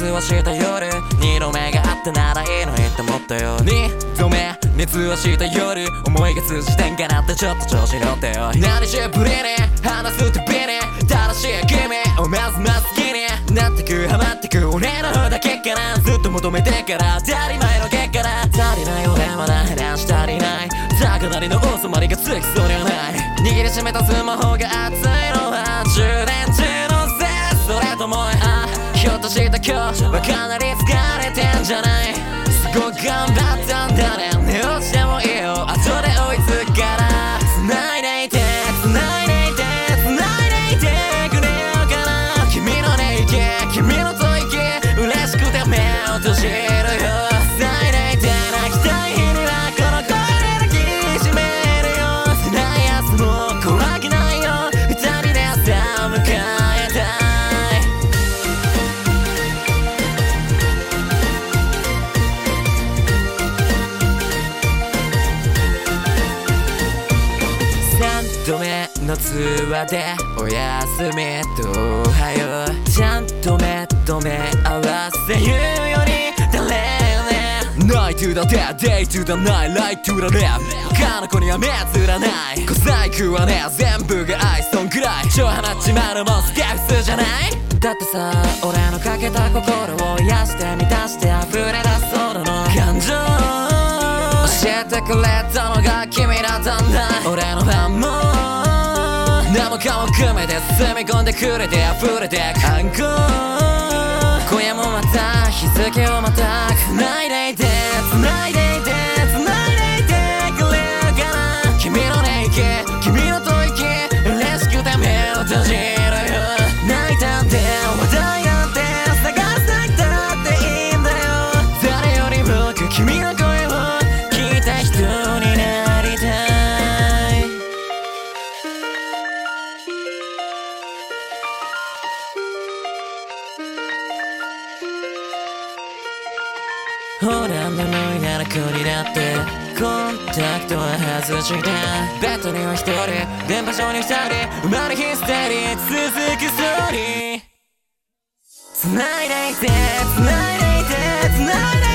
熱をした夜、二度目があったならいいのにって思ったよ。二度目熱をした夜、思いが通じてんかなってちょっと調子乗ってよ。何しぶりに話すたびに正しい君をますます好きになってくハマってく俺の方だけかな、ずっと求めてから当たり前の結果だ。足りない俺まだ話足りない、高鳴りの収まりがつきそうにはない。握りしめたスマホが熱いのは充電中のせい、それともひょっとした今日はかなり疲れてんじゃない。すごく頑張ったんだね、寝落ちでもいいよ後で追いつくから。繋いでいて繋いでいて繋いでいてくれようかな、君の寝息君の吐息嬉しくて目を閉じるよ。繋いでいて泣きたい日にはこの声で抱きしめるよ。辛いやつも怖くないよ、二人で朝迎えたい。三度目の通話でおやすみとおはよう、ちゃんと目と目合わせ言うより誰よね。Night to the day, day to the night, light to the left 他の子には目つらない、小細工はね全部が愛そんくらい超放っちまうのもすげえ普通じゃない。だってさ俺のかけた心を癒して満たして溢れ出そうなの感情教えてくれたのが君だったんだ。俺のファンも何もかも含めて包み込んでくれて溢れて観光、今夜もまた日付をまた繋いでいて繋いでいて繋いでいてくれるかな、君の寝息君の吐息嬉しくて目を閉じるよ。泣いたって話題なんて探さなくたっていいんだよ。誰よりも君の声を聞いた人になりたい。ほら眠いなら苦になってコンタクトは外してベッドには一人電波上に二人生まれヒステリー続くストーリー。繋いでいて繋いでいて繋いでいて